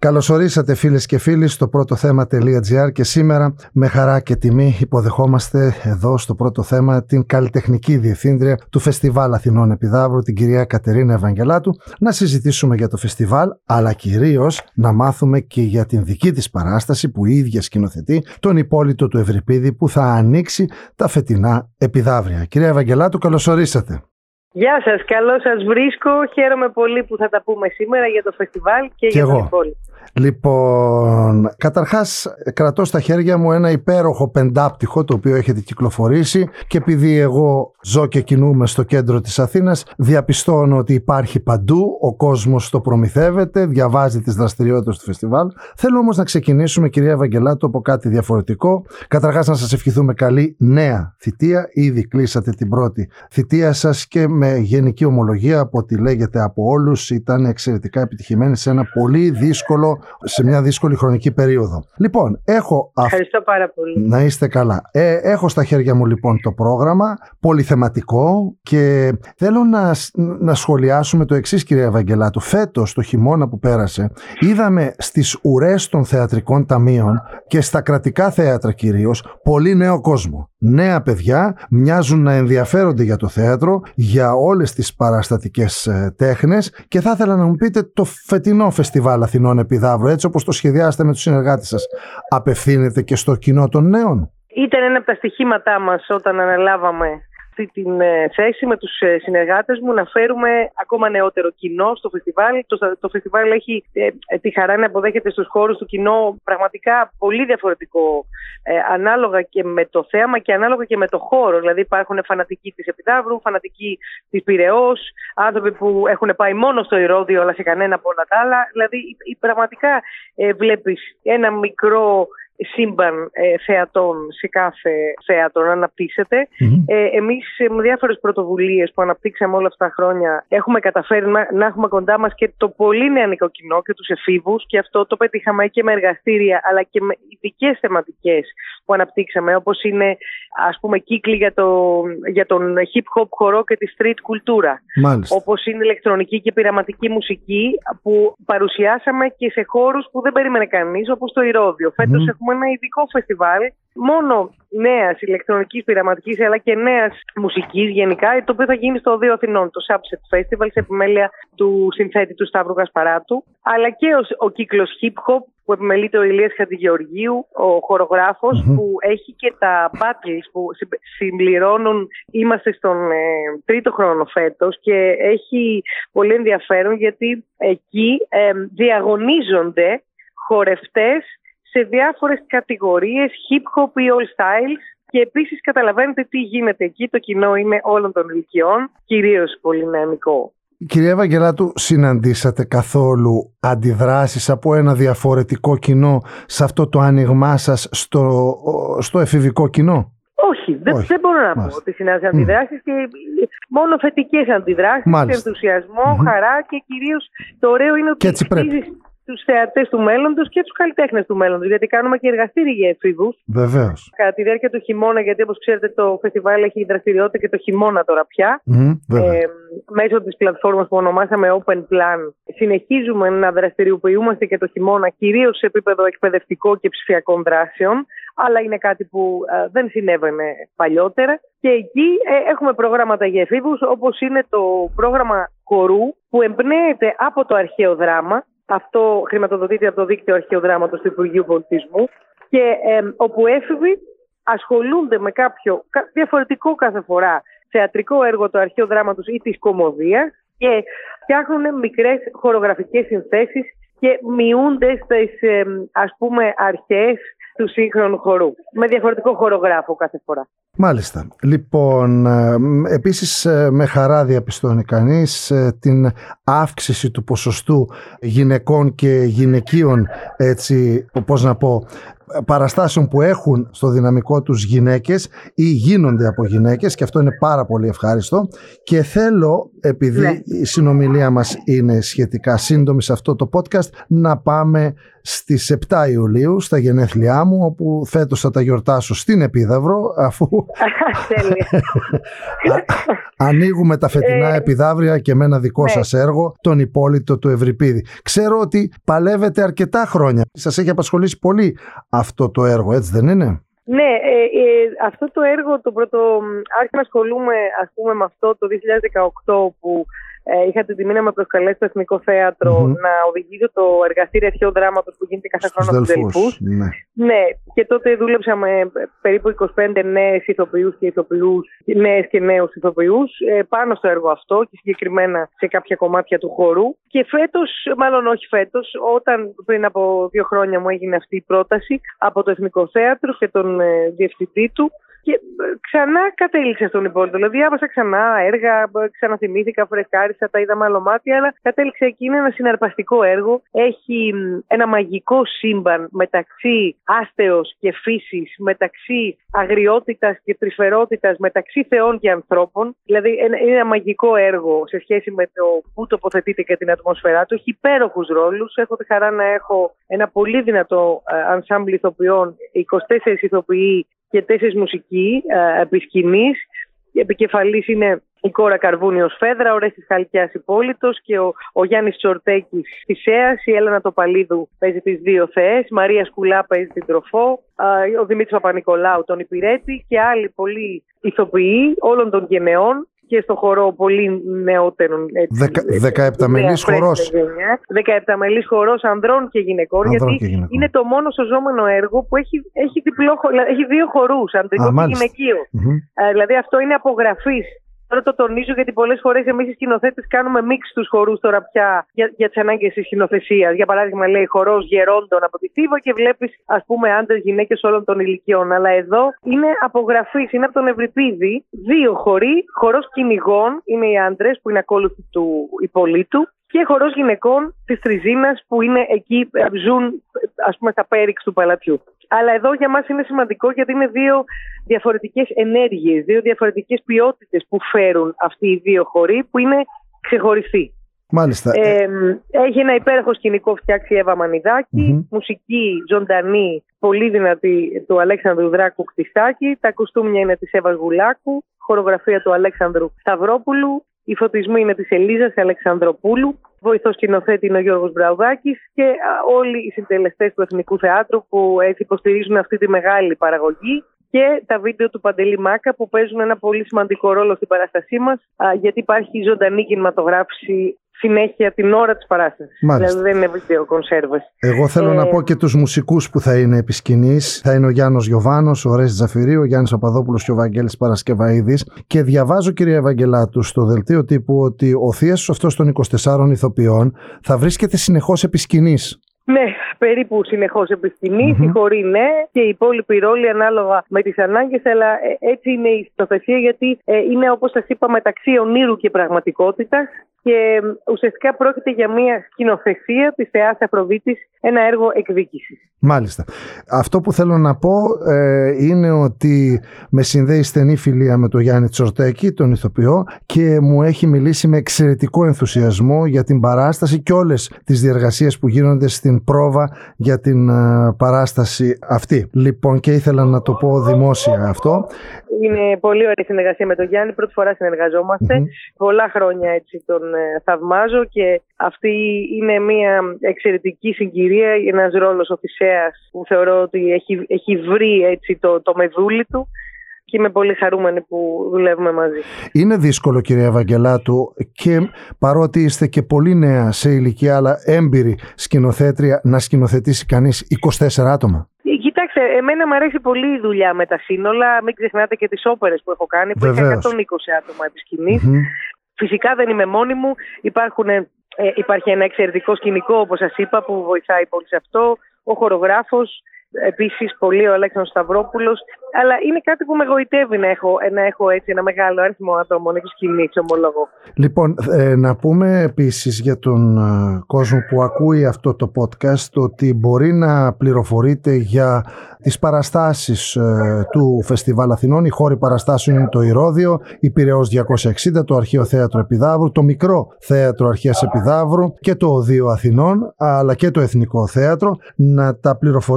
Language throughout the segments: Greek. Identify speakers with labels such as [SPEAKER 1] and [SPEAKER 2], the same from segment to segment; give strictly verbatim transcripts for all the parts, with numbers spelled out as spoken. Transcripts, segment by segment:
[SPEAKER 1] Καλωσορίσατε φίλες και φίλοι στο πρώτο θέμα.gr και σήμερα με χαρά και τιμή υποδεχόμαστε εδώ στο πρώτο θέμα την καλλιτεχνική διευθύντρια του Φεστιβάλ Αθηνών Επιδαύρου, την κυρία Κατερίνα Ευαγγελάτου, να συζητήσουμε για το φεστιβάλ, αλλά κυρίως να μάθουμε και για την δική της παράσταση που η ίδια σκηνοθετεί, τον Υπόλοιπο του Ευρυπίδη, που θα ανοίξει τα φετινά Επιδαύρια. Κυρία Ευαγγελάτου, καλωσορίσατε.
[SPEAKER 2] Γεια σας, καλώς σας βρίσκω. Χαίρομαι πολύ που θα τα πούμε σήμερα για το φεστιβάλ και, και για τον Υπόλοιπο.
[SPEAKER 1] Λοιπόν, καταρχάς κρατώ στα χέρια μου ένα υπέροχο πεντάπτυχο το οποίο έχετε κυκλοφορήσει και επειδή εγώ ζω και κινούμαι στο κέντρο της Αθήνας, διαπιστώνω ότι υπάρχει παντού, ο κόσμος το προμηθεύεται, διαβάζει τις δραστηριότητες του φεστιβάλ. Θέλω όμως να ξεκινήσουμε, κυρία Ευαγγελάτου, από κάτι διαφορετικό. Καταρχάς να σας ευχηθούμε καλή νέα θητεία. Ήδη κλείσατε την πρώτη θητεία σας και με γενική ομολογία από ό,τι λέγεται από όλους ήταν εξαιρετικά επιτυχημένη σε ένα πολύ δύσκολο, σε μια δύσκολη χρονική περίοδο. Λοιπόν, έχω...
[SPEAKER 2] Ευχαριστώ πάρα πολύ.
[SPEAKER 1] Να είστε καλά. Ε, έχω στα χέρια μου λοιπόν το πρόγραμμα, πολυθεματικό, και θέλω να, να σχολιάσουμε το εξής, κυρία Ευαγγελάτου. Φέτος, το χειμώνα που πέρασε, είδαμε στις ουρές των θεατρικών ταμείων και στα κρατικά θέατρα κυρίως πολύ νέο κόσμο. Νέα παιδιά μοιάζουν να ενδιαφέρονται για το θέατρο, για όλες τις παραστατικές ε, τέχνες, και θα ήθελα να μου πείτε το φετινό Φεστιβάλ Αθηνών Επιδαύρου, έτσι όπως το σχεδιάσετε με τους συνεργάτες σας, απευθύνεται και στο κοινό των νέων?
[SPEAKER 2] Ήταν ένα από τα στοιχήματά μας όταν αναλάβαμε αυτή την θέση με τους συνεργάτες μου, να φέρουμε ακόμα νεότερο κοινό στο φεστιβάλ. Το, το φεστιβάλ έχει ε, τη χαρά να αποδέχεται στους χώρους του κοινό πραγματικά πολύ διαφορετικό, ε, ανάλογα και με το θέαμα και ανάλογα και με το χώρο. Δηλαδή υπάρχουν φανατικοί της Επιδαύρου, φανατικοί της Πειραιώς, άνθρωποι που έχουν πάει μόνο στο Ηρώδειο αλλά σε κανένα από όλα τα άλλα. Δηλαδή πραγματικά ε, βλέπεις ένα μικρό σύμπαν ε, θεατών σε κάθε θέατρο να αναπτύσσεται. Mm-hmm. Ε, εμείς με διάφορες πρωτοβουλίες που αναπτύξαμε όλα αυτά τα χρόνια έχουμε καταφέρει να, να έχουμε κοντά μας και το πολύ νεανικό κοινό και τους εφήβους, και αυτό το πετύχαμε και με εργαστήρια αλλά και με ειδικές θεματικές που αναπτύξαμε, όπως είναι ας πούμε κύκλοι για, το, για τον hip hop χορό και τη street κουλτούρα.
[SPEAKER 1] Μάλιστα. Όπως
[SPEAKER 2] είναι ηλεκτρονική και πειραματική μουσική που παρουσιάσαμε και σε χώρους που δεν περίμενε κανείς, όπως το Ηρώδειο. Mm-hmm. Φέτος έχουμε ένα ειδικό φεστιβάλ μόνο νέας ηλεκτρονικής πειραματικής αλλά και νέας μουσικής γενικά, το οποίο θα γίνει στο Οδείο Αθηνών, το Subset Festival, σε επιμέλεια του συνθέτη του Σταύρου Γασπαράτου, αλλά και ο, ο κύκλος Hip Hop που επιμελείται ο Ηλίας Χατζηγεωργίου, ο χορογράφος, mm-hmm. που έχει και τα battles που συμπληρώνουν. Είμαστε στον ε, τρίτο χρόνο φέτος και έχει πολύ ενδιαφέρον γιατί εκεί ε, διαγωνίζονται χορευτές σε διάφορες κατηγορίες, hip-hop ή all styles, και επίσης καταλαβαίνετε τι γίνεται εκεί. Το κοινό είναι όλων των ηλικιών, κυρίως πολύ νεανικό.
[SPEAKER 1] Κυρία Ευαγγελάτου, συναντήσατε καθόλου αντιδράσεις από ένα διαφορετικό κοινό σε αυτό το άνοιγμά σας στο, στο εφηβικό κοινό?
[SPEAKER 2] Όχι, δεν, δεν μπορώ να Μάλιστα. πω ότι συνάντησα αντιδράσεις, mm. και μόνο θετικές αντιδράσεις, Μάλιστα. ενθουσιασμό, mm-hmm. χαρά, και κυρίως το ωραίο είναι ότι τους θεατές του μέλλοντος και τους καλλιτέχνες του μέλλοντος, γιατί κάνουμε και εργαστήρια για εφήβους.
[SPEAKER 1] Βεβαίως.
[SPEAKER 2] Κατά τη διάρκεια του χειμώνα, γιατί όπως ξέρετε το φεστιβάλ έχει δραστηριότητα και το χειμώνα τώρα πια.
[SPEAKER 1] Mm, ε,
[SPEAKER 2] μέσω της πλατφόρμας που ονομάσαμε Open Plan συνεχίζουμε να δραστηριοποιούμαστε και το χειμώνα, κυρίως σε επίπεδο εκπαιδευτικό και ψηφιακών δράσεων, αλλά είναι κάτι που ε, δεν συνέβαινε παλιότερα. Και εκεί ε, έχουμε προγράμματα για εφήβους, όπως είναι το πρόγραμμα χορού που εμπνέεται από το αρχαίο δράμα. Αυτό χρηματοδοτείται από το δίκτυο αρχαιοδράματος του Υπουργείου Πολιτισμού, και ε, όπου έφηβοι ασχολούνται με κάποιο διαφορετικό κάθε φορά θεατρικό έργο του αρχαίου δράματος ή της κωμωδίας και φτιάχνουν μικρές χορογραφικές συνθέσεις και μειούνται στις ε, ας πούμε αρχές του σύγχρονου χορού, με διαφορετικό χορογράφο κάθε φορά.
[SPEAKER 1] Μάλιστα. Λοιπόν, επίσης με χαρά διαπιστώνει κανείς την αύξηση του ποσοστού γυναικών και γυναικείων, έτσι, πώς να πω, παραστάσεων που έχουν στο δυναμικό τους γυναίκες ή γίνονται από γυναίκες, και αυτό είναι πάρα πολύ ευχάριστο. Και θέλω, επειδή ναι. η συνομιλία μας είναι σχετικά σύντομη σε αυτό το podcast, να πάμε στις επτά Ιουλίου, στα γενέθλιά μου, όπου φέτος θα τα γιορτάσω στην Επίδαυρο, αφού
[SPEAKER 2] Τέλεια.
[SPEAKER 1] Ανοίγουμε τα φετινά ε, επιδαύρια και με ένα δικό ναι. σας έργο, τον Υπόλοιτο του Ευρυπίδη. Ξέρω ότι παλεύετε αρκετά χρόνια. Σας έχει απασχολήσει πολύ αυτό το έργο, έτσι δεν είναι?
[SPEAKER 2] Ναι, ε, ε, αυτό το έργο το πρώτο άρχισα να ασχολούμαι ας πούμε με αυτό το δύο χιλιάδες δεκαοκτώ που ε, είχα την τιμή να με προσκαλέσει στο Εθνικό Θέατρο mm-hmm. να οδηγήσω το εργαστήριο αρχαίου δράματος που γίνεται κάθε χρόνο στους Δελφούς.
[SPEAKER 1] Ναι.
[SPEAKER 2] ναι, και τότε δούλεψα με περίπου είκοσι πέντε νέες ηθοποιούς και ηθοποιούς, νέες και νέους ηθοποιούς ε, πάνω στο έργο αυτό και συγκεκριμένα σε κάποια κομμάτια του χορού. Και φέτος, μάλλον όχι φέτος, όταν πριν από δύο χρόνια μου έγινε αυτή η πρόταση από το Εθνικό Θέατρο και τον ε, διευθυντή του, και ξανά κατέληξα στον Υπόλοιτο. Δηλαδή, διάβασα ξανά έργα, ξαναθυμήθηκα, φρεσκάρισα, τα είδα με άλλο μάτι, αλλά κατέληξα εκεί. Είναι ένα συναρπαστικό έργο. Έχει ένα μαγικό σύμπαν μεταξύ άστεως και φύσης, μεταξύ αγριότητας και τρυφερότητας, μεταξύ θεών και ανθρώπων. Δηλαδή, είναι ένα μαγικό έργο σε σχέση με το πού τοποθετείται και την ατμόσφαιρά του. Έχει υπέροχους ρόλους. Έχω τη χαρά να έχω ένα πολύ δυνατό ενσάμπλ ηθοποιών, είκοσι τέσσερις ηθοποιοί και τέσσερις μουσικοί ε, επί σκηνής. Επικεφαλής είναι η Κόρα Καρβούνη ως Φέδρα, ο Ρέστης Χαλκιάς Υπόλοιτος και ο, ο Γιάννης Τσορτέκης Θησέας, η Έλενα Τοπαλίδου παίζει τις δύο θεές, η Μαρία Σκουλά παίζει την Τροφό, ε, ο Δημήτρης Παπα-Νικολάου τον Υπηρέτη και άλλοι πολλοί ηθοποιοί όλων των γενεών και στο χορό πολύ νεότερων.
[SPEAKER 1] δεκαεπτάμελής χορός.
[SPEAKER 2] δεκαεπτάμελής χορός ανδρών και γυναικών,
[SPEAKER 1] ανδρών
[SPEAKER 2] γιατί
[SPEAKER 1] και γυναικών.
[SPEAKER 2] Είναι το μόνο σωζόμενο έργο που έχει, έχει, διπλό, έχει δύο χορούς, ανδρικό Α, και γυναικείο. Mm-hmm. Ε, δηλαδή αυτό είναι απογραφής. Τώρα το τονίζω γιατί πολλές φορές εμείς οι σκηνοθέτες κάνουμε μίξ τους χορούς τώρα πια για, για τις ανάγκες της σκηνοθεσίας. Για παράδειγμα, λέει χορός γερόντων από τη Θήβα και βλέπεις, ας πούμε, άντρες, γυναίκες όλων των ηλικιών. Αλλά εδώ είναι απογραφής, είναι από τον Ευρυπίδη. Δύο χοροί, χορός κυνηγών είναι οι άντρες που είναι ακόλουθοι του Υπολείτου. Και χορός γυναικών της Τριζίνας που είναι εκεί, ζουν ας πούμε στα πέριξ του παλατιού. Αλλά εδώ για μας είναι σημαντικό γιατί είναι δύο διαφορετικές ενέργειες, δύο διαφορετικές ποιότητες που φέρουν αυτοί οι δύο χοροί που είναι ξεχωριστοί.
[SPEAKER 1] Μάλιστα.
[SPEAKER 2] Ε, έχει ένα υπέροχο σκηνικό φτιάξει η Εύα Μανιδάκη, mm-hmm. μουσική ζωντανή, πολύ δυνατή του Αλέξανδρου Δράκου Κτιστάκη, τα κουστούμια είναι της Εύας Γουλάκου, χορογραφία του Αλέξανδρου Σταυρόπουλου. Οι φωτισμοί είναι της Ελίζας Αλεξανδροπούλου, βοηθός σκηνοθέτη είναι ο Γιώργος Μπραουδάκης και α, όλοι οι συντελεστές του Εθνικού Θεάτρου που έτσι υποστηρίζουν αυτή τη μεγάλη παραγωγή και τα βίντεο του Παντελή Μάκα που παίζουν ένα πολύ σημαντικό ρόλο στην παράστασή μας α, γιατί υπάρχει ζωντανή κινηματογράφηση συνέχεια την ώρα της παράστασης.
[SPEAKER 1] Μάλιστα.
[SPEAKER 2] Δηλαδή δεν είναι βίντεο κονσέρβες.
[SPEAKER 1] Εγώ θέλω ε... να πω και τους μουσικούς που θα είναι επί σκηνής. Θα είναι ο Γιάννος Γιωβάνος, ο Ρέστης Ζαφυρίου, ο Γιάννης Παπαδόπουλος και ο Βαγγέλης Παρασκευαΐδης. Και διαβάζω, κυρία Ευαγγελάτου, στο δελτίο τύπου ότι ο θίασος αυτός των είκοσι τεσσάρων ηθοποιών θα βρίσκεται συνεχώς επί σκηνής.
[SPEAKER 2] Ναι, περίπου συνεχώς επί σκηνής, mm-hmm. οι χοροί ναι και οι υπόλοιποι ρόλοι ανάλογα με τις ανάγκες, αλλά έτσι είναι η σκηνοθεσία γιατί ε, είναι όπως σας είπα μεταξύ ονείρου και πραγματικότητας και ουσιαστικά πρόκειται για μια σκηνοθεσία της θεάς Αφροδίτης, ένα έργο εκδίκησης.
[SPEAKER 1] Μάλιστα. Αυτό που θέλω να πω ε, είναι ότι με συνδέει στενή φιλία με τον Γιάννη Τσορτέκη, τον ηθοποιό, και μου έχει μιλήσει με εξαιρετικό ενθουσιασμό για την παράσταση και όλες τις διεργασίες που γίνονται στην πρόβα για την ε, παράσταση αυτή. Λοιπόν, και ήθελα να το πω δημόσια αυτό.
[SPEAKER 2] Είναι πολύ ωραία συνεργασία με τον Γιάννη. Πρώτη φορά συνεργαζόμαστε. Mm-hmm. Πολλά χρόνια έτσι τον ε, θαυμάζω και αυτή είναι μια εξαιρετική συγκυρία. Ένας ρόλος ο Θησέας που θεωρώ ότι έχει, έχει βρει έτσι το, το μεδούλι του και είμαι πολύ χαρούμενη που δουλεύουμε μαζί. Είναι
[SPEAKER 1] δύσκολο, κυρία Ευαγγελάτου, και παρότι είστε και πολύ νέα σε ηλικία αλλά έμπειρη σκηνοθέτρια, να σκηνοθετήσει κανείς είκοσι τέσσερα άτομα?
[SPEAKER 2] Κοιτάξτε, εμένα μου αρέσει πολύ η δουλειά με τα σύνολα. Μην ξεχνάτε και τις όπερες που έχω κάνει, που Βεβαίως. Είχα εκατόν είκοσι άτομα επί σκηνής. Mm-hmm. Φυσικά δεν είμαι μόνη μου. Υπάρχουν, ε, υπάρχει ένα εξαιρετικό σκηνικό, όπως σας είπα, που βοηθάει πολύ σε αυτό. Ο χορογράφος, επίσης πολύ ο Αλέξανδρος Σταυρόπουλος. Αλλά είναι κάτι που με γοητεύει να έχω, να έχω έτσι ένα μεγάλο αριθμό ατόμων επί σκηνής, ομολογώ. Λοιπόν,
[SPEAKER 1] ε, να πούμε επίσης για τον ε, κόσμο που ακούει αυτό το podcast ότι μπορεί να πληροφορείτε για τις παραστάσεις ε, του Φεστιβάλ Αθηνών. Οι χώροι παραστάσεων είναι το Ηρώδειο, η Πειραιώς διακόσια εξήντα, το Αρχαίο Θέατρο Επιδαύρου, το Μικρό Θέατρο Αρχαίας Επιδαύρου και το Οδείο Αθηνών, αλλά και το Εθνικό Θέατρο. Να τα πληροφορείτε όλα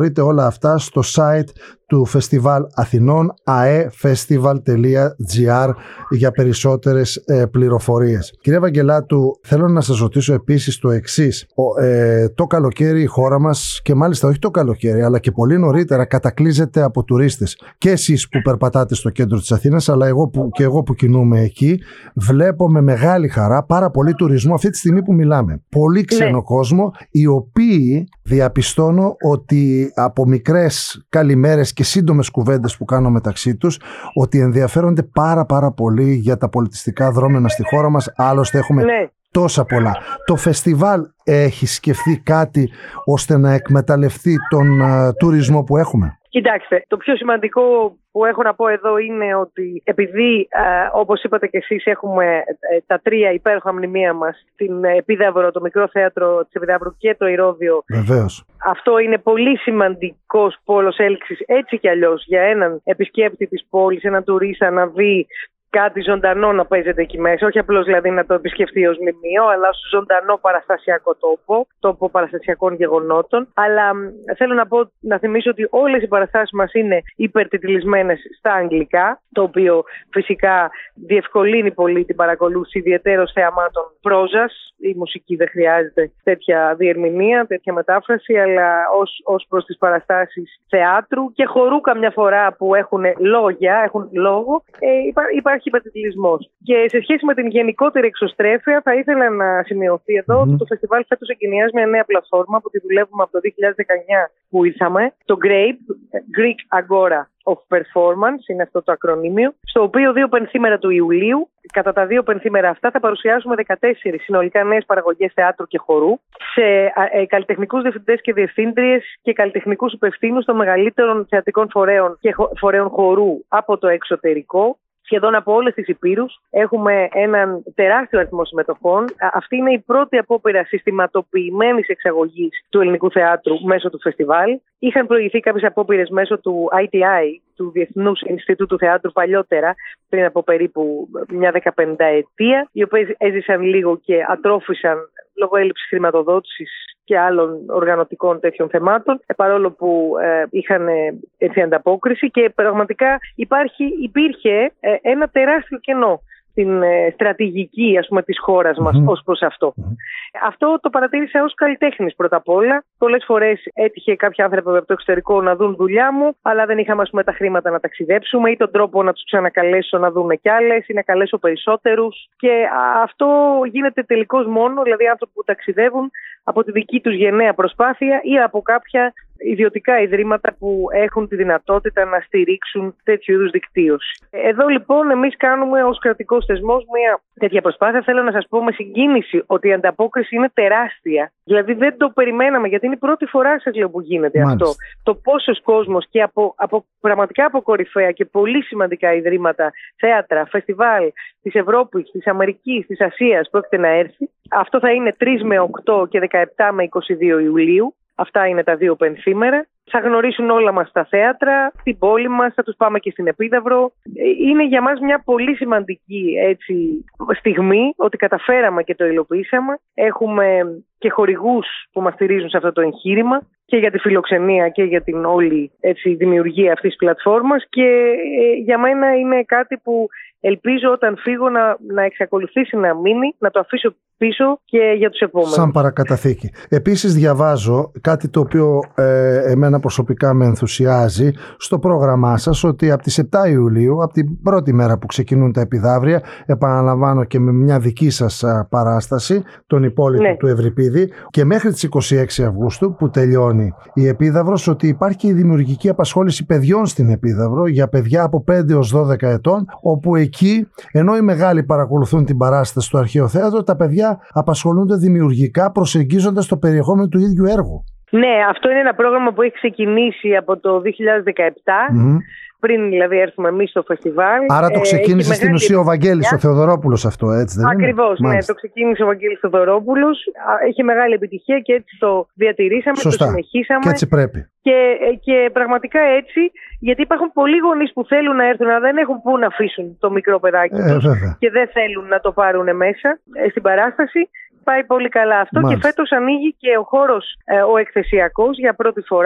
[SPEAKER 1] αυτά στο site του Φεστιβάλ Αθηνών, a e festival τελεία gr, για περισσότερες ε, πληροφορίες. Κυρία Βαγγελάτου, θέλω να σας ρωτήσω επίσης το εξής. Ο, ε, το καλοκαίρι η χώρα μας, και μάλιστα όχι το καλοκαίρι αλλά και πολύ νωρίτερα, κατακλείζεται από τουρίστες. Και εσείς που περπατάτε στο κέντρο της Αθήνας, αλλά εγώ που, και εγώ που κινούμαι εκεί, βλέπω με μεγάλη χαρά πάρα πολύ τουρισμό αυτή τη στιγμή που μιλάμε. Πολύ ξένο ναι. κόσμο, οι οποίοι διαπιστώνω ότι από μικρές καλημέρες και σύντομες κουβέντες που κάνω μεταξύ τους, ότι ενδιαφέρονται πάρα πάρα πολύ για τα πολιτιστικά δρόμενα στη χώρα μας. Άλλωστε έχουμε ναι. τόσα πολλά. Το φεστιβάλ έχει σκεφτεί κάτι ώστε να εκμεταλλευτεί τον uh, τουρισμό που έχουμε?
[SPEAKER 2] Κοιτάξτε, το πιο σημαντικό που έχω να πω εδώ είναι ότι επειδή, ε, όπως είπατε και εσείς, έχουμε ε, τα τρία υπέροχα μνημεία μας, την Επίδαυρο, το μικρό θέατρο της Επιδαύρου και το Ηρώδειο.
[SPEAKER 1] Βεβαίως.
[SPEAKER 2] Αυτό είναι πολύ σημαντικός πόλος έλξης, έτσι κι αλλιώς, για έναν επισκέπτη της πόλης, έναν τουρίστα να δει κάτι ζωντανό να παίζεται εκεί μέσα, όχι απλώς δηλαδή να το επισκεφτεί ως μνημείο, αλλά ως ζωντανό παραστασιακό τόπο, τόπο παραστασιακών γεγονότων. Αλλά θέλω να πω, να θυμίσω ότι όλες οι παραστάσεις μας είναι υπερτιτλισμένες στα αγγλικά, το οποίο φυσικά διευκολύνει πολύ την παρακολούθηση ιδιαιτέρως θεαμάτων πρόζας. Η μουσική δεν χρειάζεται τέτοια διερμηνία, τέτοια μετάφραση, αλλά ως, ως προς τις παραστάσεις θεάτρου και χορού καμιά φορά που έχουν λόγια, έχουν λόγο, ε, υπά, υπάρχει υπερτιτλισμός. Και σε σχέση με την γενικότερη εξωστρέφεια, θα ήθελα να σημειωθεί εδώ mm-hmm. ότι το φεστιβάλ φέτος εγκαινιάζει μια νέα πλατφόρμα που τη δουλεύουμε από το δύο χιλιάδες δεκαεννιά που ήρθαμε, το Grape, Greek Agora of Performance, είναι αυτό το ακρονίμιο, στο οποίο δύο πενθήμερα του Ιουλίου, κατά τα δύο πενθήμερα αυτά θα παρουσιάσουμε δεκατέσσερις συνολικά νέες παραγωγές θεάτρου και χορού σε ε, καλλιτεχνικούς διευθυντές και διευθύντριες και καλλιτεχνικούς υπευθύνους των μεγαλύτερων θεατρικών φορέων και φορέων χορού από το εξωτερικό, σχεδόν από όλες τις υπήρους. Έχουμε έναν τεράστιο αριθμό συμμετοχών. Αυτή είναι η πρώτη απόπειρα συστηματοποιημένης εξαγωγής του ελληνικού θεάτρου μέσω του φεστιβάλ. Είχαν προηγηθεί κάποιες απόπειρες μέσω του άι τι άι, του Διεθνούς Ινστιτούτου Θεάτρου, παλιότερα, πριν από περίπου μια δεκαπενταετία, οι οποίες έζησαν λίγο και ατρόφησαν λόγω έλλειψης χρηματοδότησης και άλλων οργανωτικών τέτοιων θεμάτων, παρόλο που ε, είχαν έτσι ανταπόκριση, και πραγματικά υπάρχει, υπήρχε ε, ένα τεράστιο κενό στην ε, στρατηγική, ας πούμε, της χώρας μας mm-hmm. ως προς αυτό. Mm-hmm. Αυτό το παρατήρησα ως καλλιτέχνης πρώτα απ' όλα. Πολλές φορές έτυχε κάποιοι άνθρωποι από το εξωτερικό να δουν δουλειά μου, αλλά δεν είχαμε, ας πούμε, τα χρήματα να ταξιδέψουμε ή τον τρόπο να τους ξανακαλέσω να δούμε κι άλλες ή να καλέσω περισσότερους. Και αυτό γίνεται τελικώς μόνο, δηλαδή άνθρωποι που ταξιδεύουν από τη δική τους γενναία προσπάθεια ή από κάποια ιδιωτικά ιδρύματα που έχουν τη δυνατότητα να στηρίξουν τέτοιου είδους δικτύωση. Εδώ λοιπόν εμείς κάνουμε ως κρατικός θεσμός μια τέτοια προσπάθεια. Θέλω να σας πω με συγκίνηση ότι η ανταπόκριση είναι τεράστια. Δηλαδή δεν το περιμέναμε, γιατί είναι η πρώτη φορά, σας λέω, που γίνεται Μάλιστα. αυτό. Το πόσος κόσμος και από, από πραγματικά από κορυφαία και πολύ σημαντικά ιδρύματα, θέατρα, φεστιβάλ της Ευρώπης, της Αμερικής, της Ασίας πρόκειται να έρθει. Αυτό θα είναι τρεις με οκτώ και δεκαεπτά με είκοσι δύο Ιουλίου. Αυτά είναι τα δύο πενθήμερα. Θα γνωρίσουν όλα μας τα θέατρα, την πόλη μας, θα τους πάμε και στην Επίδαυρο. Είναι για μας μια πολύ σημαντική έτσι, στιγμή ότι καταφέραμε και το υλοποιήσαμε. Έχουμε και χορηγούς που μας στηρίζουν σε αυτό το εγχείρημα και για τη φιλοξενία και για την όλη έτσι, δημιουργία αυτής της πλατφόρμας, και ε, για μένα είναι κάτι που ελπίζω όταν φύγω να, να εξακολουθήσει να μείνει, να το αφήσω πίσω και για τους επόμενους.
[SPEAKER 1] Σαν παρακαταθήκη. Επίσης διαβάζω κάτι το οποίο ε, εμένα προσωπικά με ενθουσιάζει στο πρόγραμμά σας, ότι από τις επτά Ιουλίου, από την πρώτη μέρα που ξεκινούν τα Επιδαύρια, επαναλαμβάνω και με μια δική σας παράσταση, τον Υπόλοιπο ναι. του Ευρυπίδη, και μέχρι τις είκοσι έξι Αυγούστου που τελειώνει η Επίδαυρος, ότι υπάρχει η δημιουργική απασχόληση παιδιών στην Επίδαυρο για παιδιά από πέντε έως δώδεκα ετών, όπου εκεί, ενώ οι μεγάλοι παρακολουθούν την παράσταση στο Αρχαίο Θέατρο, τα παιδιά απασχολούνται δημιουργικά προσεγγίζοντας το περιεχόμενο του ίδιου έργου.
[SPEAKER 2] Ναι, αυτό είναι ένα πρόγραμμα που έχει ξεκινήσει από το δύο χιλιάδες δεκαεπτά, mm-hmm. πριν δηλαδή έρθουμε εμείς στο φεστιβάλ.
[SPEAKER 1] Άρα το ξεκίνησε στην ουσία ο Βαγγέλης ο Θεοδωρόπουλος αυτό, έτσι δεν
[SPEAKER 2] Ακριβώς, είναι?
[SPEAKER 1] Ακριβώς,
[SPEAKER 2] ναι, το ξεκίνησε ο Βαγγέλης Θεοδωρόπουλος. Έχει μεγάλη επιτυχία και έτσι το διατηρήσαμε, Σωστά. το συνεχίσαμε.
[SPEAKER 1] Και έτσι πρέπει.
[SPEAKER 2] Και, και πραγματικά έτσι, γιατί υπάρχουν πολλοί γονείς που θέλουν να έρθουν, αλλά δεν έχουν πού να αφήσουν το μικρό παιδάκι
[SPEAKER 1] ε,
[SPEAKER 2] τους και δεν θέλουν να το πάρουν μέσα ε, στην παράσταση. Πάει πολύ καλά αυτό. Μάλιστα. Και φέτος ανοίγει και ο χώρος ε, ο εκθεσιακός για πρώτη φορά.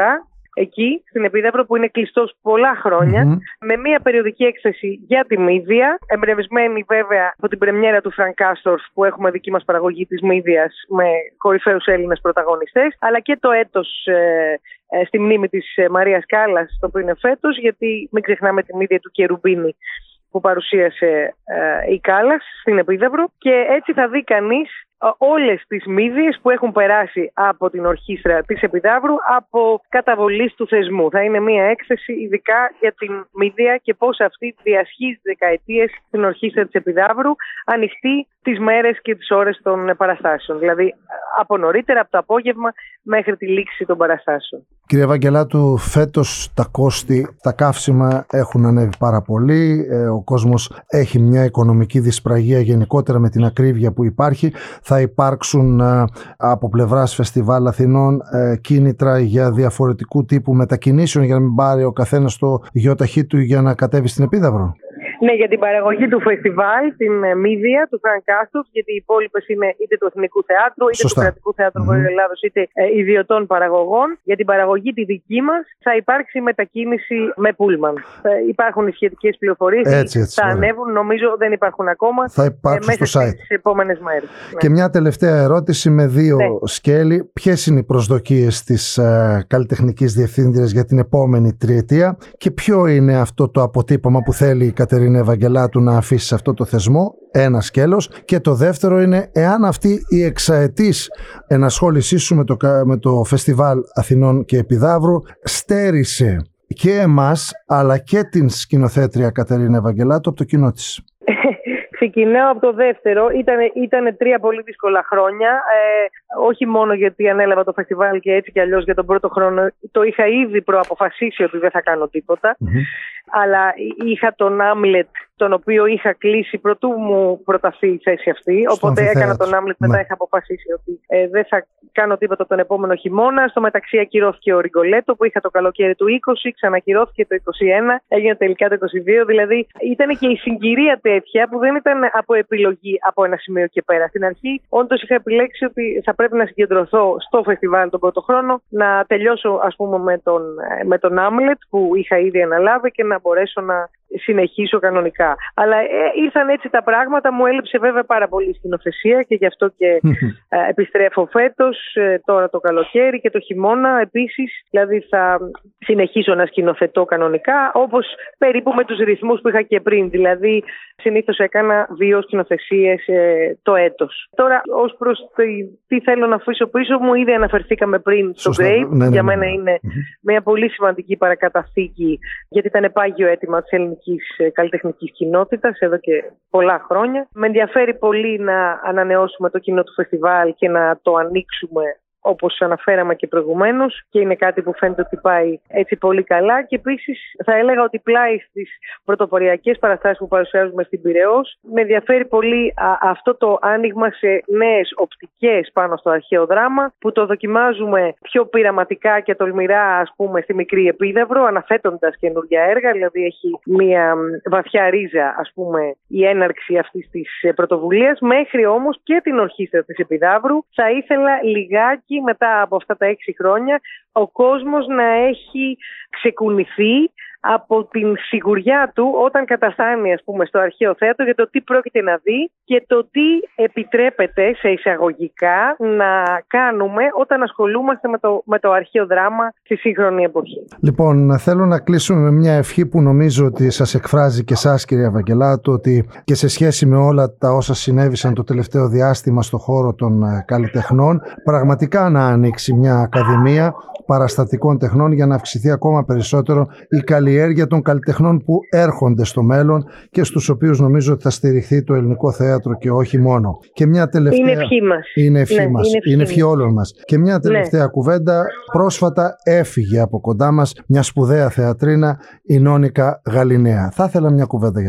[SPEAKER 2] εκεί, στην Επίδαυρο, που είναι κλειστός πολλά χρόνια, mm-hmm. με μια περιοδική έκθεση για τη Μύδια, εμπνευσμένη βέβαια από την πρεμιέρα του Φρανκ Κάστορφ, που έχουμε δική μας παραγωγή της Μύδιας με κορυφαίους Έλληνες πρωταγωνιστές, αλλά και το έτος ε, ε, στη μνήμη της ε, Μαρίας Κάλλας, το οποίο είναι φέτος, γιατί μην ξεχνάμε τη Μύδια του Κερουμπίνη που παρουσίασε ε, η Κάλλας στην Επίδαυρο, και έτσι θα δει κανείς όλες τις μύδιες που έχουν περάσει από την ορχήστρα της Επιδαύρου από καταβολής του θεσμού. Θα είναι μια έκθεση ειδικά για την Μύδια και πώς αυτή διασχίζει δεκαετίες στην ορχήστρα της Επιδαύρου, ανοιχτή τις μέρες και τις ώρες των παραστάσεων. Δηλαδή από νωρίτερα, από το απόγευμα μέχρι τη λήξη των παραστάσεων.
[SPEAKER 1] Κύριε Βαγγελάτου, φέτος τα κόστη, τα καύσιμα έχουν ανέβει πάρα πολύ. Ο κόσμος έχει μια οικονομική δυσπραγία γενικότερα με την ακρίβεια που υπάρχει. Θα υπάρξουν από πλευράς Φεστιβάλ Αθηνών κίνητρα για διαφορετικού τύπου μετακινήσεων, για να μην πάρει ο καθένας το γιοταχή του για να κατέβει στην Επίδαυρο.
[SPEAKER 2] Ναι, για την παραγωγή του φεστιβάλ, την Μύδια, του Φρανκ Κάστορφ, γιατί οι υπόλοιπες είναι είτε του Εθνικού Θεάτρου, είτε Σωστά. του Κρατικού Θεάτρου mm-hmm. Βορείου Ελλάδος, είτε ε, ιδιωτών παραγωγών. Για την παραγωγή τη δική μας θα υπάρξει μετακίνηση με πούλμαν. Θα υπάρχουν οι σχετικές πληροφορίες, έτσι, έτσι, θα ωραία. ανέβουν, νομίζω δεν υπάρχουν ακόμα.
[SPEAKER 1] Θα υπάρξουν ε, μέσα
[SPEAKER 2] στο site τις επόμενες μέρες.
[SPEAKER 1] Και ναι. μια τελευταία ερώτηση με δύο ναι. σκέλη. Ποιες είναι οι προσδοκίες της ε, καλλιτεχνικής διευθύντριας για την επόμενη τριετία και ποιο είναι αυτό το αποτύπωμα που θέλει η Κατερίνα Ευαγγελάτου να αφήσει σε αυτό το θεσμό, ένα σκέλος, και το δεύτερο είναι εάν αυτή η εξαετής ενασχόλησή σου με το, με το Φεστιβάλ Αθηνών και Επιδαύρου στέρισε και εμάς αλλά και την σκηνοθέτρια Κατερίνα Ευαγγελάτου από το κοινό της.
[SPEAKER 2] Ξεκινάω από το δεύτερο. Ήταν, ήταν τρία πολύ δύσκολα χρόνια. Ε, όχι μόνο γιατί ανέλαβα το φεστιβάλ και έτσι κι αλλιώς για τον πρώτο χρόνο. Το είχα ήδη προαποφασίσει ότι δεν θα κάνω τίποτα. Mm-hmm. Αλλά είχα τον Άμλετ, τον οποίο είχα κλείσει πρωτού μου προταθεί η θέση αυτή. Στον Οπότε έκανα τον Άμλετ, μετά ναι. είχα αποφασίσει ότι ε, δεν θα κάνω τίποτα τον επόμενο χειμώνα. Στο μεταξύ ακυρώθηκε ο Ριγκολέτο που είχα το καλοκαίρι του είκοσι, ξανακυρώθηκε το είκοσι ένα, έγινε τελικά το είκοσι δύο. Δηλαδή ήταν και η συγκυρία τέτοια που δεν ήταν από επιλογή από ένα σημείο και πέρα. Στην αρχή, όντως είχα επιλέξει ότι θα πρέπει να συγκεντρωθώ στο φεστιβάλ τον πρώτο χρόνο, να τελειώσω ας πούμε με τον, με τον Άμλετ που είχα ήδη αναλάβει και να μπορέσω να συνεχίσω κανονικά. Αλλά ε, ήρθαν έτσι τα πράγματα, μου έλειψε βέβαια πάρα πολύ η σκηνοθεσία και γι' αυτό και ε, επιστρέφω φέτος, ε, τώρα το καλοκαίρι και το χειμώνα επίσης. Δηλαδή θα συνεχίσω να σκηνοθετώ κανονικά, όπως περίπου με τους ρυθμούς που είχα και πριν. Δηλαδή συνήθως έκανα δύο σκηνοθεσίες ε, το έτος. Τώρα ως προς το, τι θέλω να αφήσω πίσω μου, ήδη αναφερθήκαμε πριν στο Grave. Ναι, ναι, για μένα ναι. είναι mm-hmm. μια πολύ σημαντική παρακαταθήκη, γιατί ήταν πάγιο αίτημα της ελληνικής καλλιτεχνικής κοινότητας εδώ και πολλά χρόνια. Με ενδιαφέρει πολύ να ανανεώσουμε το κοινό του φεστιβάλ και να το ανοίξουμε, όπως αναφέραμε και προηγουμένως, και είναι κάτι που φαίνεται ότι πάει έτσι πολύ καλά. Και επίσης θα έλεγα ότι πλάι στις πρωτοποριακές παραστάσεις που παρουσιάζουμε στην Πειραιώς, με ενδιαφέρει πολύ α, αυτό το άνοιγμα σε νέες οπτικές πάνω στο αρχαίο δράμα, που το δοκιμάζουμε πιο πειραματικά και τολμηρά, ας πούμε, στη Μικρή Επίδαυρο, αναθέτοντας καινούργια έργα. Δηλαδή έχει μια βαθιά ρίζα, ας πούμε, η έναρξη αυτής της πρωτοβουλίας, μέχρι όμως και την ορχήστρα της Επιδαύρου. Θα ήθελα λιγάκι μετά από αυτά τα έξι χρόνια ο κόσμος να έχει ξεκουνηθεί από την σιγουριά του όταν καταφθάνει, ας πούμε, στο αρχαίο θέατρο για το τι πρόκειται να δει και το τι επιτρέπεται σε εισαγωγικά να κάνουμε όταν ασχολούμαστε με το, με το αρχαίο δράμα στη σύγχρονη εποχή.
[SPEAKER 1] Λοιπόν, θέλω να κλείσουμε με μια ευχή που νομίζω ότι σας εκφράζει και εσάς, κυρία Ευαγγελάτου, ότι και σε σχέση με όλα τα όσα συνέβησαν το τελευταίο διάστημα στο χώρο των καλλιτεχνών, πραγματικά να ανοίξει μια ακαδημία παραστατικών τεχνών για να αυξηθεί ακόμα περισσότερο η καλλιέργεια των καλλιτεχνών που έρχονται στο μέλλον και στους οποίους νομίζω ότι θα στηριχθεί το ελληνικό θέατρο και όχι μόνο. Και μια τελευταία...
[SPEAKER 2] Είναι ευχή μας.
[SPEAKER 1] Είναι ευχή ναι, μας. Είναι ευχή, είναι ευχή όλων μας. Και μια τελευταία ναι. κουβέντα. Πρόσφατα έφυγε από κοντά μας μια σπουδαία θεατρίνα, η Νόνικα Γαλινέα. Θα ήθελα μια κουβέντα γι' αυτό.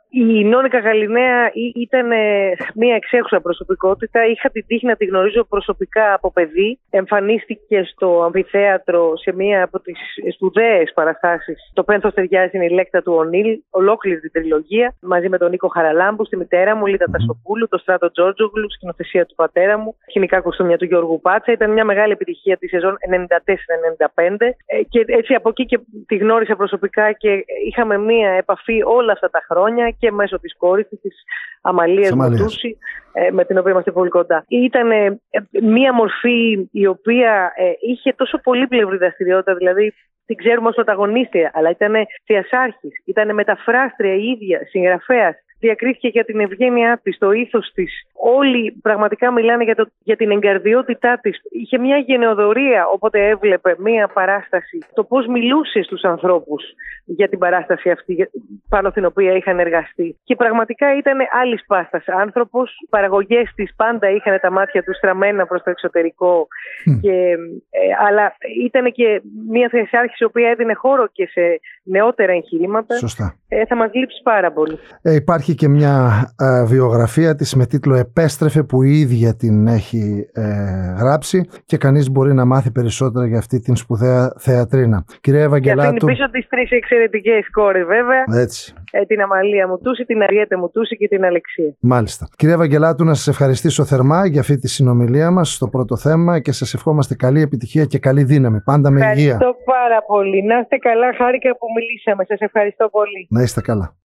[SPEAKER 2] Η Νόνικα Γαλιναία ήταν μια εξέχουσα προσωπικότητα. Είχα την τύχη να τη γνωρίζω προσωπικά από παιδί. Εμφανίστηκε στο αμφιθέατρο σε μία από τις σπουδαίες παραστάσεις. Το Πένθος ταιριάζει είναι η Λέκτα του Ονίλ, ολόκληρη την τριλογία, μαζί με τον Νίκο Χαραλάμπου, στη μητέρα μου, Λίτα Τασοπούλου, τον Στράτο Τζόρτζογλου, σκηνοθεσία του πατέρα μου, χημικά κοστούμια του Γιώργου Πάτσα. Ήταν μια μεγάλη επιτυχία τη σεζόν ενενήντα τέσσερα ενενήντα πέντε. Και έτσι από εκεί και τη γνώρισα προσωπικά και είχαμε μία επαφή όλα αυτά τα χρόνια και μέσω της κόρης της, της Αμαλίας Μουτούση, με την οποία είμαστε πολύ κοντά. Ήταν μία μορφή η οποία είχε τόσο πολύπλευρη δραστηριότητα, δηλαδή την ξέρουμε ως πρωταγωνίστρια, αλλά ήταν θεασάρχης, ήταν μεταφράστρια η ίδια, συγγραφέας. Διακρίθηκε για την ευγένειά της, το ήθος της. Όλοι πραγματικά μιλάνε για, το, για την εγκαρδιότητά της. Είχε μια γενεοδορία όποτε έβλεπε μια παράσταση. Το πώς μιλούσε στους ανθρώπους για την παράσταση αυτή, πάνω στην οποία είχαν εργαστεί. Και πραγματικά ήταν άλλης πάστας άνθρωπος. Οι παραγωγές της πάντα είχαν τα μάτια τους στραμμένα προς το εξωτερικό. Mm. Και, ε, αλλά ήταν και μια θεασάρχης η οποία έδινε χώρο και σε νεότερα εγχειρήματα.
[SPEAKER 1] Σωστά.
[SPEAKER 2] Ε, θα μας λείψει πάρα πολύ.
[SPEAKER 1] Ε, υπάρχει και μια ε, βιογραφία της με τίτλο «Επέστρεφε» που η ίδια την έχει ε, γράψει και κανείς μπορεί να μάθει περισσότερα για αυτή την σπουδαία θεατρίνα. Κυρία Ευαγγελάτου. Και
[SPEAKER 2] αφήνει πίσω τις τρεις εξαιρετικές κόρες βέβαια.
[SPEAKER 1] Έτσι.
[SPEAKER 2] Ε, την Αμαλία Μουτούση, την Αριέτε Μουτούση και την Αλεξία.
[SPEAKER 1] Μάλιστα. Κυρία Ευαγγελάτου, να σας ευχαριστήσω θερμά για αυτή τη συνομιλία μας στο πρώτο θέμα και σας ευχόμαστε καλή επιτυχία και καλή δύναμη. Πάντα με υγεία.
[SPEAKER 2] Ευχαριστώ πάρα πολύ. Να είστε καλά, χάρηκα που μιλήσαμε. Σας ευχαριστώ πολύ.
[SPEAKER 1] Να είστε καλά.